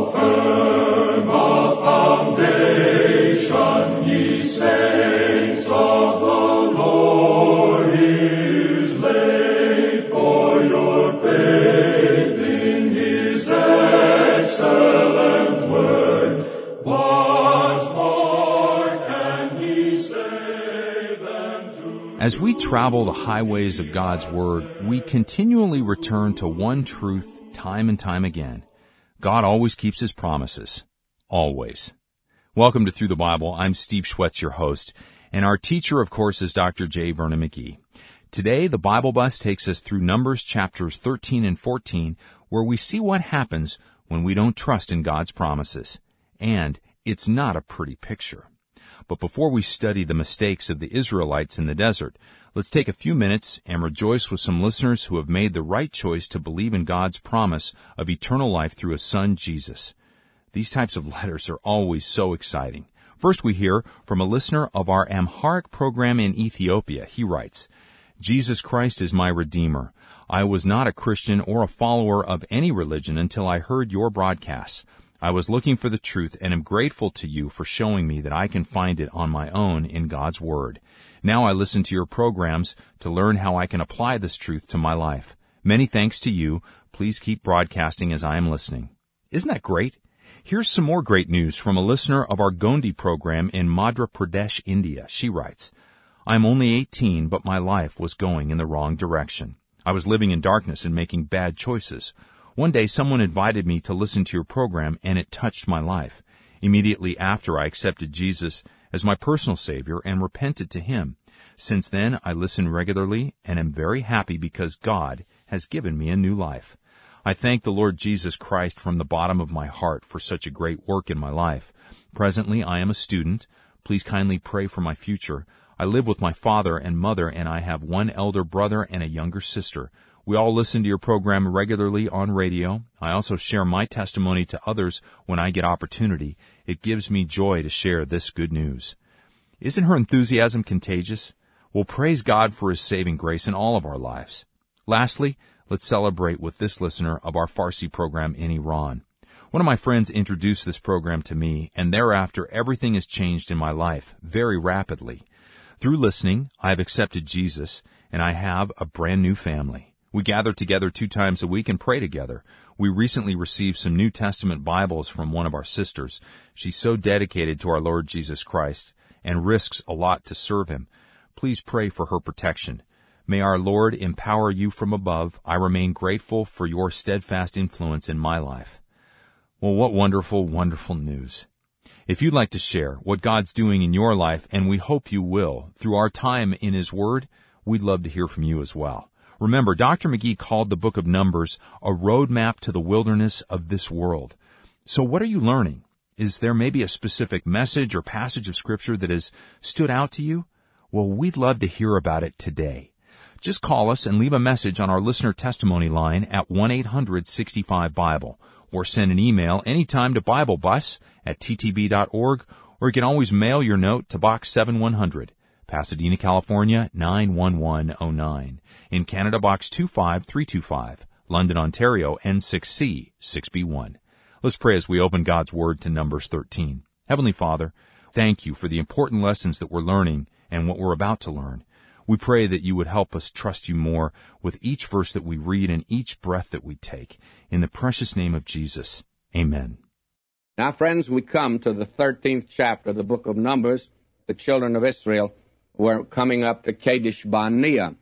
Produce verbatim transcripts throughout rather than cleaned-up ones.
firm a foundation, ye saints of the Lord, is laid, for your faith in his excellent word. What more can he say than to... As we travel the highways of God's Word, we continually return to one truth time and time again. God always keeps his promises. Always. Welcome to Through the Bible. I'm Steve Schwetz, your host, and our teacher, of course, is Doctor J. Vernon McGee. Today, the Bible Bus takes us through Numbers chapters thirteen and fourteen, where we see what happens when we don't trust in God's promises. And it's not a pretty picture. But before we study the mistakes of the Israelites in the desert, let's take a few minutes and rejoice with some listeners who have made the right choice to believe in God's promise of eternal life through His Son, Jesus. These types of letters are always so exciting. First, we hear from a listener of our Amharic program in Ethiopia. He writes, Jesus Christ is my Redeemer. I was not a Christian or a follower of any religion until I heard your broadcasts. I was looking for the truth and am grateful to you for showing me that I can find it on my own in God's Word. Now I listen to your programs to learn how I can apply this truth to my life. Many thanks to you. Please keep broadcasting as I am listening. Isn't that great? Here's some more great news from a listener of our Gondi program in Madhya Pradesh, India. She writes, I am only eighteen, but my life was going in the wrong direction. I was living in darkness and making bad choices. One day someone invited me to listen to your program, and it touched my life. Immediately after, I accepted Jesus as my personal Savior and repented to Him. Since then, I listen regularly and am very happy because God has given me a new life. I thank the Lord Jesus Christ from the bottom of my heart for such a great work in my life. Presently, I am a student. Please kindly pray for my future. I live with my father and mother, and I have one elder brother and a younger sister. We all listen to your program regularly on radio. I also share my testimony to others when I get opportunity. It gives me joy to share this good news. Isn't her enthusiasm contagious? Well, praise God for His saving grace in all of our lives. Lastly, let's celebrate with this listener of our Farsi program in Iran. One of my friends introduced this program to me, and thereafter everything has changed in my life very rapidly. Through listening, I have accepted Jesus, and I have a brand new family. We gather together two times a week and pray together. We recently received some New Testament Bibles from one of our sisters. She's so dedicated to our Lord Jesus Christ and risks a lot to serve Him. Please pray for her protection. May our Lord empower you from above. I remain grateful for your steadfast influence in my life. Well, what wonderful, wonderful news. If you'd like to share what God's doing in your life, and we hope you will, through our time in His Word, we'd love to hear from you as well. Remember, Doctor McGee called the book of Numbers a roadmap to the wilderness of this world. So what are you learning? Is there maybe a specific message or passage of Scripture that has stood out to you? Well, we'd love to hear about it today. Just call us and leave a message on our listener testimony line at one eight hundred sixty-five Bible, or send an email anytime to BibleBus at t t b dot org, or you can always mail your note to Box seven one hundred, Pasadena, California, nine one one oh nine. In Canada, Box two five three two five. London, Ontario, N six C six B one. Let's pray as we open God's Word to Numbers thirteen. Heavenly Father, thank you for the important lessons that we're learning and what we're about to learn. We pray that you would help us trust you more with each verse that we read and each breath that we take. In the precious name of Jesus, amen. Now, friends, we come to the thirteenth chapter of the book of Numbers. The children of Israel were coming up to Kadesh Barnea,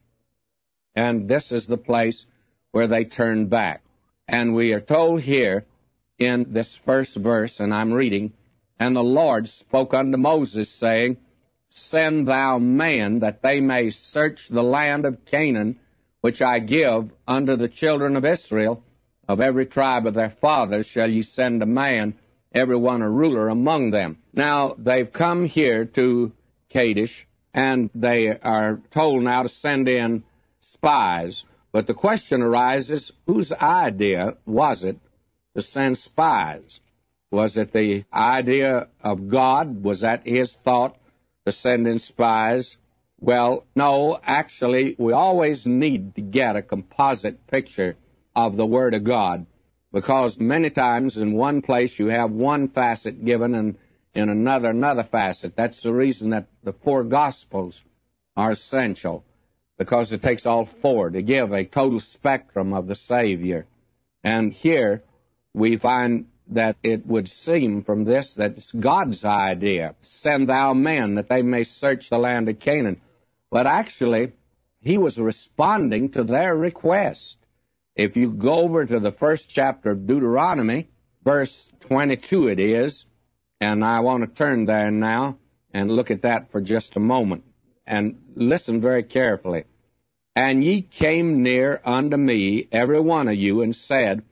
and this is the place where they turned back. And we are told here in this first verse, and I'm reading, And the Lord spoke unto Moses, saying, Send thou men, that they may search the land of Canaan, which I give unto the children of Israel. Of every tribe of their fathers shall ye send a man, every one a ruler among them. Now, they've come here to Kadesh, and they are told now to send in spies. But the question arises, whose idea was it to send spies? Was it the idea of God? Was that His thought to send in spies? Well, no, actually, we always need to get a composite picture of the Word of God. because many times in one place you have one facet given and in another another facet. That's the reason that the four Gospels are essential, because it takes all four to give a total spectrum of the Savior. And here we find that it would seem from this that it's God's idea, send thou men that they may search the land of Canaan. But actually, he was responding to their request. If you go over to the first chapter of Deuteronomy, verse twenty-two it is, and I want to turn there now and look at that for just a moment. And listen very carefully. And ye came near unto me, every one of you, and said,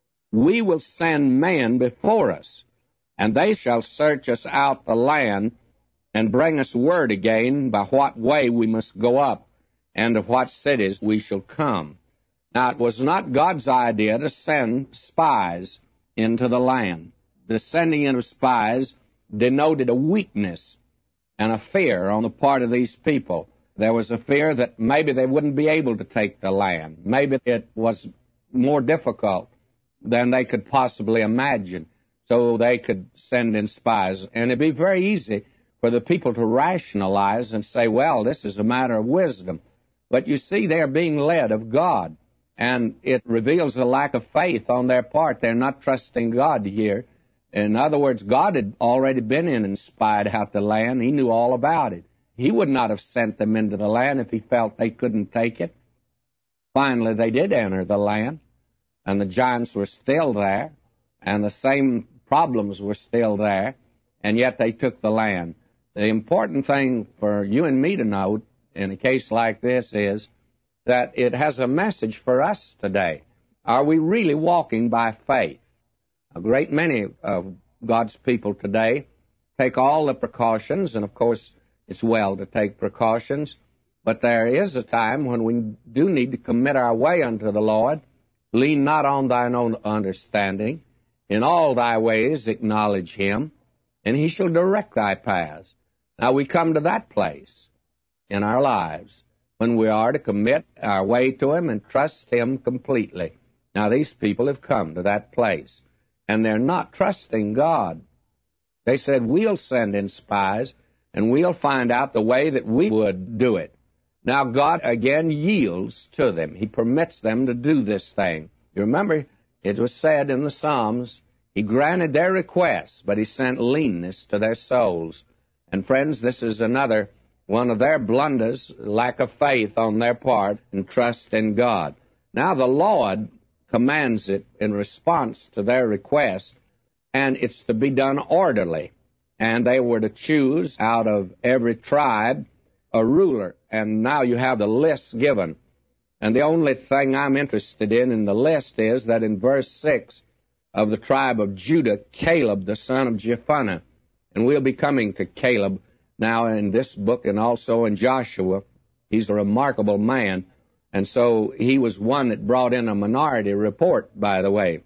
we will send men before us, and they shall search us out the land, and bring us word again by what way we must go up, and to what cities we shall come. Now, it was not God's idea to send spies into the land. The sending in of spies denoted a weakness and a fear on the part of these people. There was a fear that maybe they wouldn't be able to take the land. Maybe it was more difficult than they could possibly imagine. So they could send in spies. And it'd be very easy for the people to rationalize and say, well, this is a matter of wisdom. But you see, they're being led of God. And it reveals a lack of faith on their part. They're not trusting God here. In other words, God had already been in and spied out the land. He knew all about it. He would not have sent them into the land if he felt they couldn't take it. Finally, they did enter the land, and the giants were still there, and the same problems were still there, and yet they took the land. The important thing for you and me to note in a case like this is that it has a message for us today. Are we really walking by faith? A great many of God's people today take all the precautions, and of course it's well to take precautions, but there is a time when we do need to commit our way unto the Lord. Lean not on thine own understanding. In all thy ways acknowledge him, and he shall direct thy paths. Now we come to that place in our lives when we are to commit our way to him and trust him completely. Now these people have come to that place, and they're not trusting God. They said, we'll send in spies, and we'll find out the way that we would do it. Now God again yields to them. He permits them to do this thing. You remember, it was said in the Psalms, he granted their requests, but he sent leanness to their souls. And friends, this is another one of their blunders, lack of faith on their part and trust in God. Now the Lord commands it in response to their request, and it's to be done orderly. And they were to choose out of every tribe a ruler. And now you have the list given. And the only thing I'm interested in in the list is that in verse six of the tribe of Judah, Caleb, the son of Jephunneh. And we'll be coming to Caleb now in this book and also in Joshua. He's a remarkable man. And so he was one that brought in a minority report, by the way.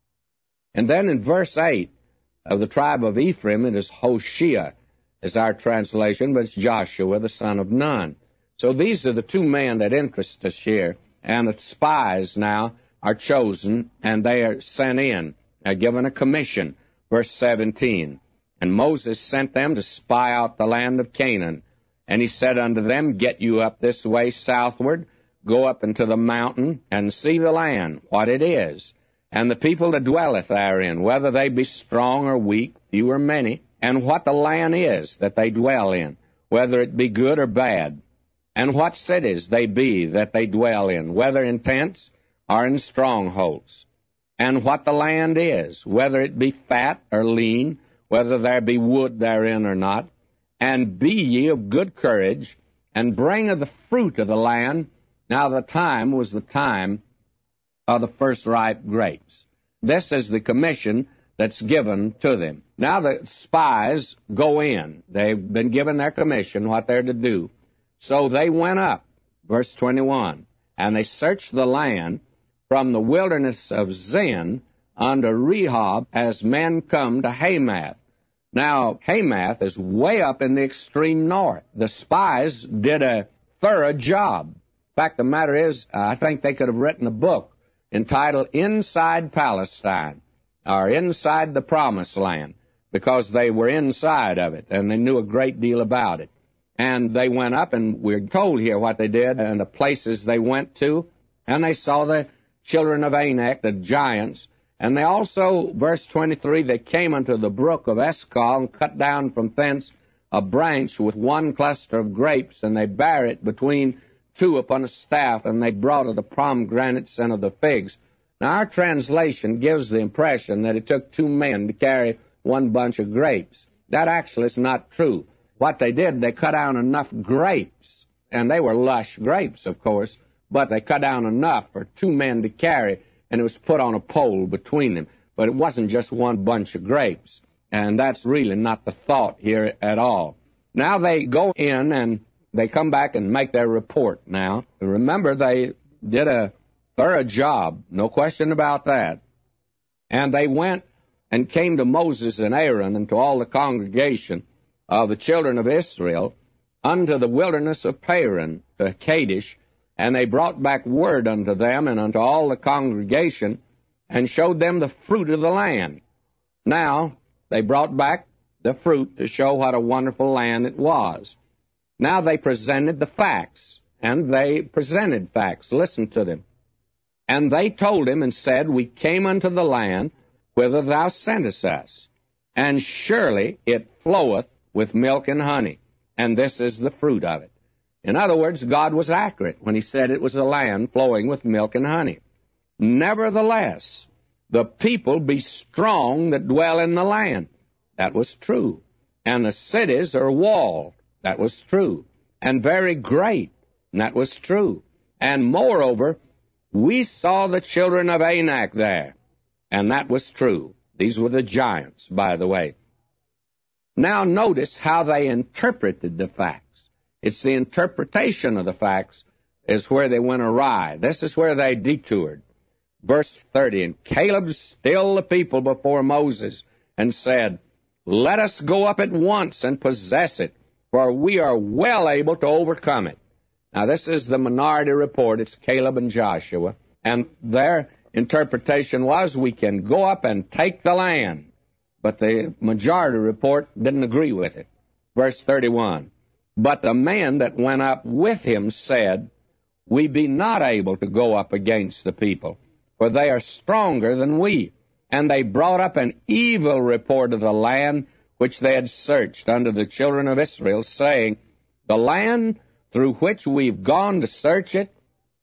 And then in verse eight of the tribe of Ephraim, it is Hoshea, is our translation, but it's Joshua, the son of Nun. So these are the two men that interest us here. And the spies now are chosen, and they are sent in. They're given a commission. Verse seventeen. And Moses sent them to spy out the land of Canaan. And he said unto them, get you up this way southward, go up into the mountain, and see the land, what it is, and the people that dwelleth therein, whether they be strong or weak, few or many, and what the land is that they dwell in, whether it be good or bad, and what cities they be that they dwell in, whether in tents or in strongholds, and what the land is, whether it be fat or lean, whether there be wood therein or not, and be ye of good courage, and bring of the fruit of the land. Now the time was the time of the first ripe grapes. This is the commission that's given to them. Now the spies go in. They've been given their commission, what they're to do. So they went up, verse twenty-one, and they searched the land from the wilderness of Zin unto Rehob as men come to Hamath. Now, Hamath is way up in the extreme north. The spies did a thorough job. In fact, the matter is, I think they could have written a book entitled Inside Palestine, or Inside the Promised Land, because they were inside of it, and they knew a great deal about it. And they went up, and we're told here what they did and the places they went to, and they saw the children of Anak, the giants, and they also, verse twenty-three, they came unto the brook of Eshcol, and cut down from thence a branch with one cluster of grapes, and they bare it between two upon a staff, and they brought of the pomegranates and of the figs. Now, our translation gives the impression that it took two men to carry one bunch of grapes. That actually is not true. What they did, they cut down enough grapes, and they were lush grapes, of course, but they cut down enough for two men to carry, and it was put on a pole between them. But it wasn't just one bunch of grapes, and that's really not the thought here at all. Now they go in, and they come back and make their report now. Remember, they did a thorough job, no question about that. And they went and came to Moses and Aaron and to all the congregation of the children of Israel unto the wilderness of Paran, to Kadesh, and they brought back word unto them and unto all the congregation, and showed them the fruit of the land. Now, they brought back the fruit to show what a wonderful land it was. Now they presented the facts, and they presented facts. Listen to them. And they told him and said, We came unto the land whither thou sentest us, and surely it floweth with milk and honey, and this is the fruit of it. In other words, God was accurate when he said it was a land flowing with milk and honey. Nevertheless, the people be strong that dwell in the land. That was true. And the cities are walled. That was true. And very great. And that was true. And moreover, we saw the children of Anak there. And that was true. These were the giants, by the way. Now notice how they interpreted the facts. It's the interpretation of the facts is where they went awry. This is where they detoured. Verse thirty, And Caleb stilled the people before Moses, and said, Let us go up at once and possess it, for we are well able to overcome it. Now this is the minority report. It's Caleb and Joshua. And their interpretation was, we can go up and take the land. But the majority report didn't agree with it. Verse thirty-one, But the men that went up with him said, We be not able to go up against the people, for they are stronger than we. And they brought up an evil report of the land which they had searched unto the children of Israel, saying, The land through which we've gone to search it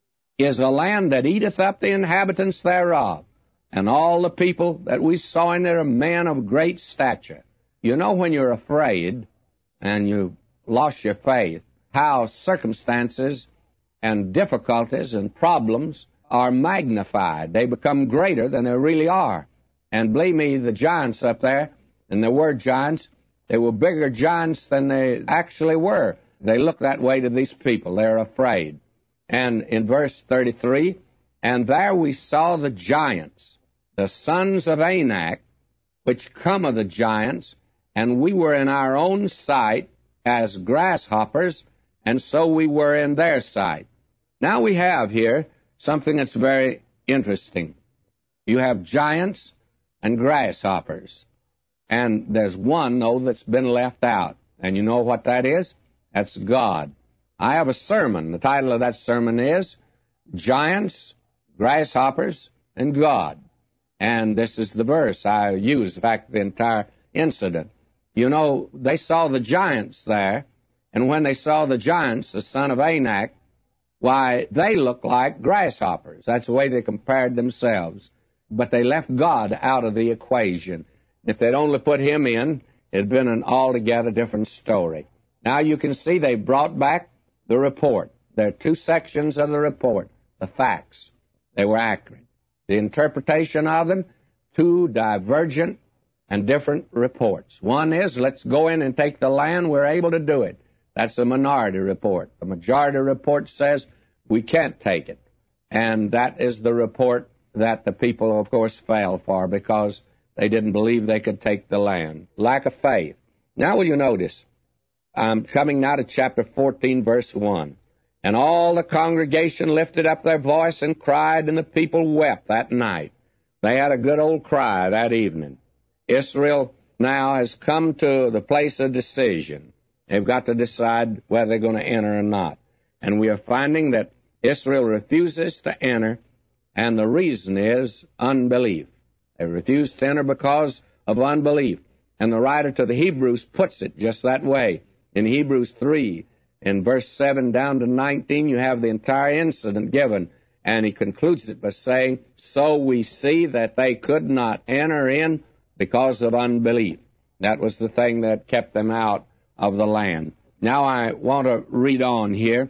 is a land that eateth up the inhabitants thereof. And all the people that we saw in there are men of great stature. You know, when you're afraid and you lost your faith, how circumstances and difficulties and problems are magnified. They become greater than they really are. And believe me, the giants up there, and there were giants, they were bigger giants than they actually were. They look that way to these people. They're afraid. And in verse thirty-three, And there we saw the giants, the sons of Anak, which come of the giants, and we were in our own sight as grasshoppers, and so we were in their sight. Now we have here something that's very interesting. You have giants and grasshoppers, and there's one, though, that's been left out. And you know what that is? That's God. I have a sermon. The title of that sermon is Giants, Grasshoppers, and God. And this is the verse I use, in fact, the entire incident. You know, they saw the giants there, and when they saw the giants, the son of Anak, why, they looked like grasshoppers. That's the way they compared themselves. But they left God out of the equation. If they'd only put him in, it'd been an altogether different story. Now you can see they brought back the report. There are two sections of the report, the facts. They were accurate. The interpretation of them, two divergent and different reports. One is, let's go in and take the land, we're able to do it. That's the minority report. The majority report says we can't take it. And that is the report that the people, of course, fell for because they didn't believe they could take the land. Lack of faith. Now will you notice, I'm coming now to chapter fourteen, verse one. And all the congregation lifted up their voice and cried, and the people wept that night. They had a good old cry that evening. Israel now has come to the place of decision. They've got to decide whether they're going to enter or not. And we are finding that Israel refuses to enter, and the reason is unbelief. They refuse to enter because of unbelief. And the writer to the Hebrews puts it just that way. In Hebrews three, in verse seven down to nineteen, you have the entire incident given, and he concludes it by saying, so we see that they could not enter in because of unbelief. That was the thing that kept them out of the land. Now I want to read on here,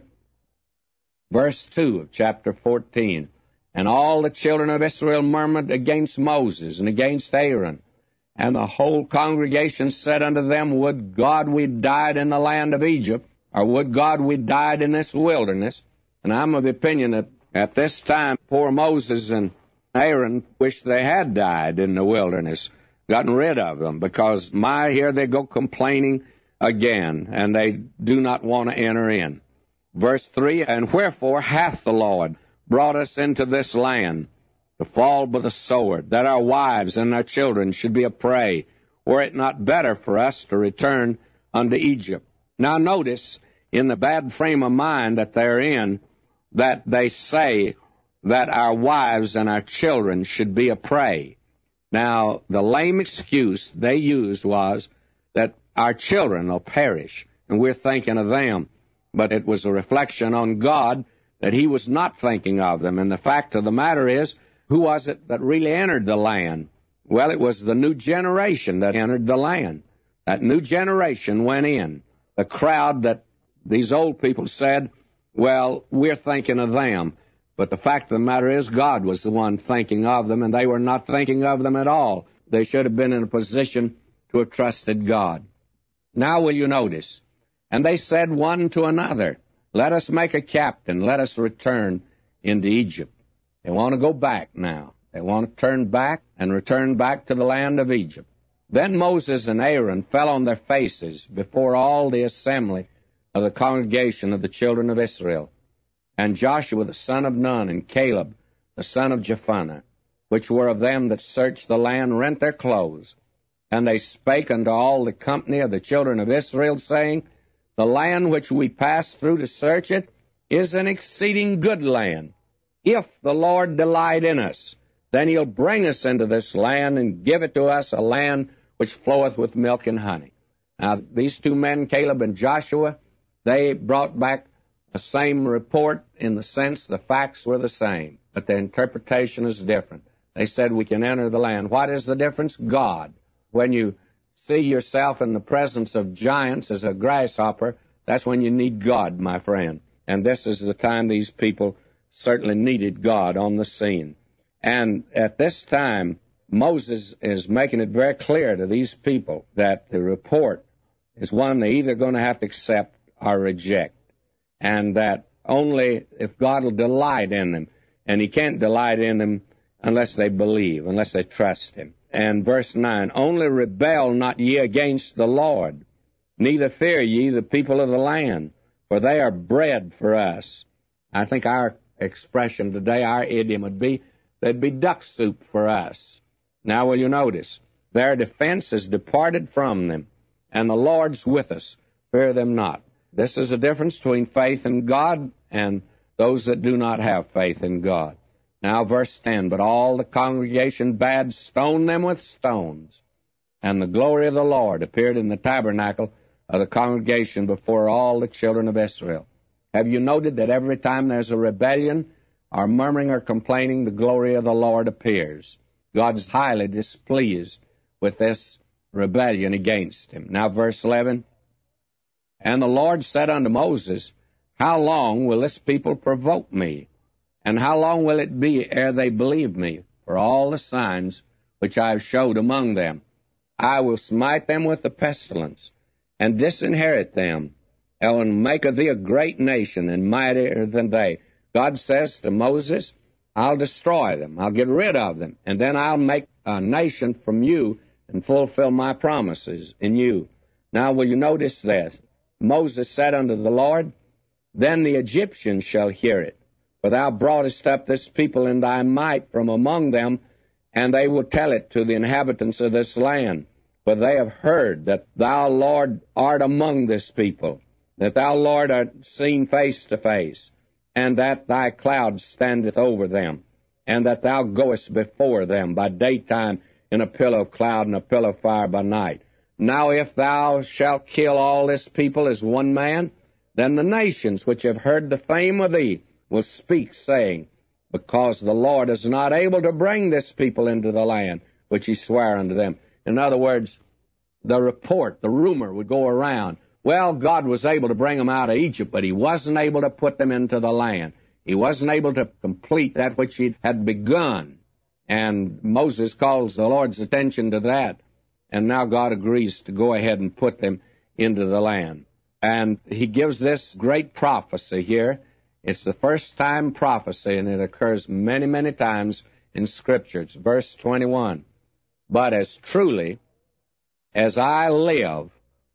verse two of chapter fourteen. And all the children of Israel murmured against Moses and against Aaron. And the whole congregation said unto them, would God we died in the land of Egypt, or would God we died in this wilderness? And I'm of the opinion that at this time, poor Moses and Aaron wished they had died in the wilderness, gotten rid of them, because, my, here they go complaining again, and they do not want to enter in. Verse three, and wherefore hath the Lord brought us into this land, to fall by the sword, that our wives and our children should be a prey? Were it not better for us to return unto Egypt? Now notice, in the bad frame of mind that they're in, that they say that our wives and our children should be a prey. Now, the lame excuse they used was that our children will perish, and we're thinking of them. But it was a reflection on God that he was not thinking of them. And the fact of the matter is, who was it that really entered the land? Well, it was the new generation that entered the land. That new generation went in. The crowd that these old people said, well, we're thinking of them. But the fact of the matter is, God was the one thinking of them, and they were not thinking of them at all. They should have been in a position to have trusted God. Now will you notice? And they said one to another, let us make a captain, let us return into Egypt. They want to go back now. They want to turn back and return back to the land of Egypt. Then Moses and Aaron fell on their faces before all the assembly of the congregation of the children of Israel. And Joshua the son of Nun and Caleb the son of Jephunneh, which were of them that searched the land, rent their clothes. And they spake unto all the company of the children of Israel, saying, the land which we passed through to search it is an exceeding good land. If the Lord delight in us, then he'll bring us into this land and give it to us, a land which floweth with milk and honey. Now, these two men, Caleb and Joshua, they brought back the same report in the sense the facts were the same, but the interpretation is different. They said we can enter the land. What is the difference? God. When you see yourself in the presence of giants as a grasshopper, that's when you need God, my friend. And this is the time these people certainly needed God on the scene. And at this time, Moses is making it very clear to these people that the report is one they're either going to have to accept or reject, and that only if God will delight in them, and he can't delight in them unless they believe, unless they trust him. And verse nine, only rebel not ye against the Lord, neither fear ye the people of the land, for they are bread for us. I think our expression today, our idiom would be, they'd be duck soup for us. Now will you notice, their defense is departed from them, and the Lord's with us, fear them not. This is the difference between faith in God and those that do not have faith in God. Now verse ten, but all the congregation bade stone them with stones, and the glory of the Lord appeared in the tabernacle of the congregation before all the children of Israel. Have you noted that every time there's a rebellion, or murmuring or complaining, the glory of the Lord appears? God's highly displeased with this rebellion against him. Now verse eleven, and the Lord said unto Moses, how long will this people provoke me? And how long will it be ere they believe me for all the signs which I have showed among them? I will smite them with the pestilence, and disinherit them, and make of thee a great nation, and mightier than they. God says to Moses, I'll destroy them, I'll get rid of them, and then I'll make a nation from you and fulfill my promises in you. Now will you notice this? Moses said unto the Lord, then the Egyptians shall hear it. For thou broughtest up this people in thy might from among them, and they will tell it to the inhabitants of this land. For they have heard that thou, Lord, art among this people, that thou, Lord, art seen face to face, and that thy cloud standeth over them, and that thou goest before them by daytime in a pillar of cloud and a pillar of fire by night. Now if thou shalt kill all this people as one man, then the nations which have heard the fame of thee will speak, saying, Because the Lord is not able to bring this people into the land which he sware unto them. In other words, the report, the rumor would go around, well, God was able to bring them out of Egypt, but he wasn't able to put them into the land. He wasn't able to complete that which he had begun. And Moses calls the Lord's attention to that. And now God agrees to go ahead and put them into the land. And he gives this great prophecy here. It's the first time prophecy, and it occurs many, many times in Scripture. It's verse twenty-one. But as truly as I live,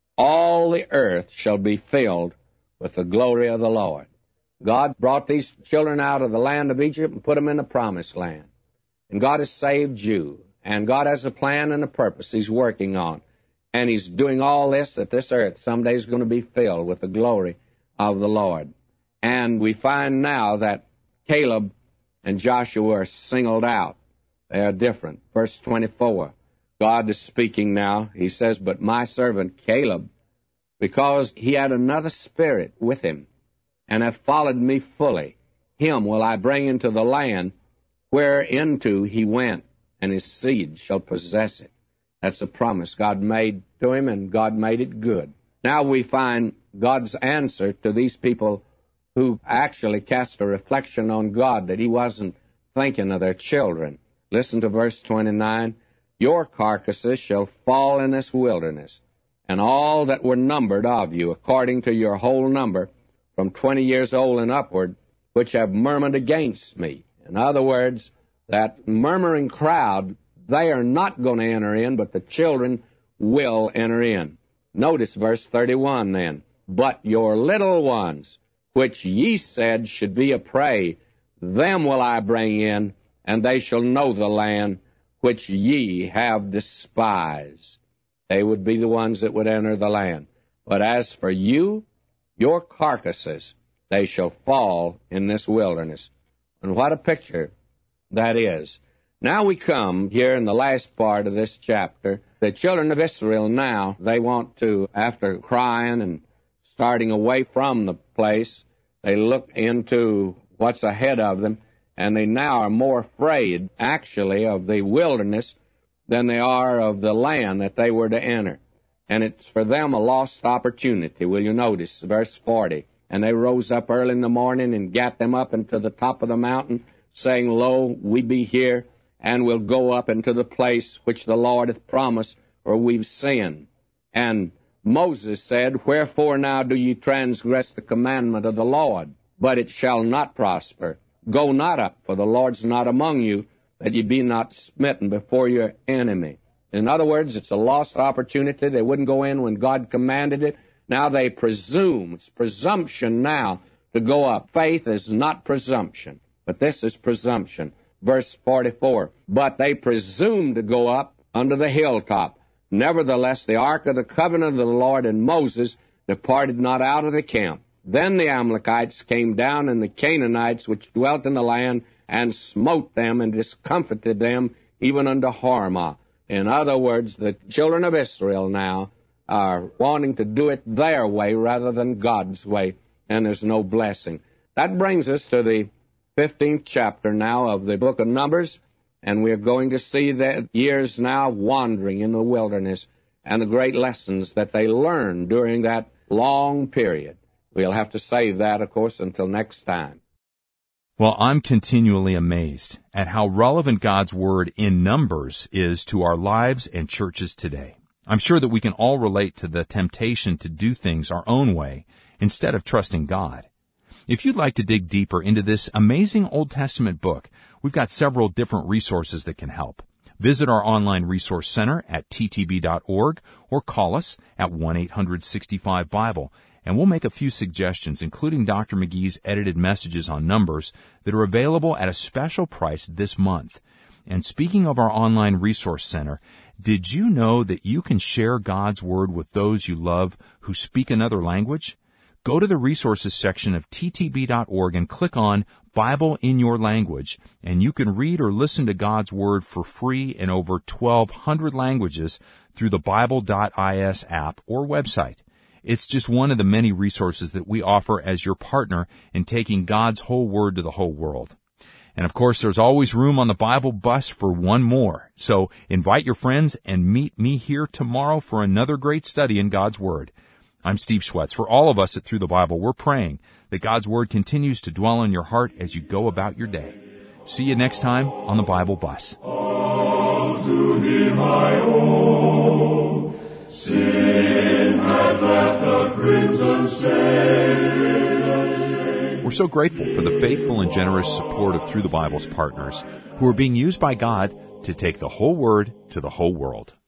all the earth shall be filled with the glory of the Lord. God brought these children out of the land of Egypt and put them in the promised land. And God has saved you. And God has a plan and a purpose he's working on. And he's doing all this that this earth someday is going to be filled with the glory of the Lord. And we find now that Caleb and Joshua are singled out. They are different. Verse twenty-four. God is speaking now. He says, But my servant Caleb, because he had another spirit with him, and hath followed me fully, him will I bring into the land whereinto he went, and his seed shall possess it. That's a promise God made to him, and God made it good. Now we find God's answer to these people who actually cast a reflection on God, that he wasn't thinking of their children. Listen to verse twenty-nine. Your carcasses shall fall in this wilderness, and all that were numbered of you, according to your whole number, from twenty years old and upward, which have murmured against me. In other words, that murmuring crowd, they are not going to enter in, but the children will enter in. Notice verse thirty-one then. But your little ones, which ye said should be a prey, them will I bring in, and they shall know the land which ye have despised. They would be the ones that would enter the land. But as for you, your carcasses, they shall fall in this wilderness. And what a picture that is. Now we come here in the last part of this chapter. The children of Israel now, they want to, after crying and starting away from the place, they look into what's ahead of them, and they now are more afraid, actually, of the wilderness than they are of the land that they were to enter. And it's for them a lost opportunity. Will you notice? Verse forty. And they rose up early in the morning and gat them up into the top of the mountain, saying, Lo, we be here, and will go up into the place which the Lord hath promised, for we've sinned. And Moses said, Wherefore now do ye transgress the commandment of the Lord? But it shall not prosper. Go not up, for the Lord's not among you, that ye be not smitten before your enemy. In other words, it's a lost opportunity. They wouldn't go in when God commanded it. Now they presume. It's presumption now to go up. Faith is not presumption, but this is presumption. Verse forty-four, But they presumed to go up unto the hilltop. Nevertheless, the ark of the covenant of the Lord and Moses departed not out of the camp. Then the Amalekites came down, and the Canaanites which dwelt in the land, and smote them, and discomfited them, even unto Hormah. In other words, the children of Israel now are wanting to do it their way rather than God's way, and there's no blessing. That brings us to the fifteenth chapter now of the book of Numbers, and we're going to see the years now wandering in the wilderness and the great lessons that they learned during that long period. We'll have to save that, of course, until next time. Well, I'm continually amazed at how relevant God's Word in Numbers is to our lives and churches today. I'm sure that we can all relate to the temptation to do things our own way instead of trusting God. If you'd like to dig deeper into this amazing Old Testament book, we've got several different resources that can help. Visit our online resource center at t t b dot org or call us at one eight hundred sixty-five Bible, and we'll make a few suggestions, including Doctor McGee's edited messages on Numbers that are available at a special price this month. And speaking of our online resource center, did you know that you can share God's Word with those you love who speak another language? Go to the resources section of T T B dot org and click on Bible in Your Language, and you can read or listen to God's Word for free in over twelve hundred languages through the Bible dot I S app or website. It's just one of the many resources that we offer as your partner in taking God's whole Word to the whole world. And of course, there's always room on the Bible bus for one more. So invite your friends and meet me here tomorrow for another great study in God's Word. I'm Steve Schwetz. For all of us at Through the Bible, we're praying that God's Word continues to dwell in your heart as you go about your day. See you next time on the Bible Bus. All to Him I owe. Sin had left a crimson stain. We're so grateful for the faithful and generous support of Through the Bible's partners who are being used by God to take the whole Word to the whole world.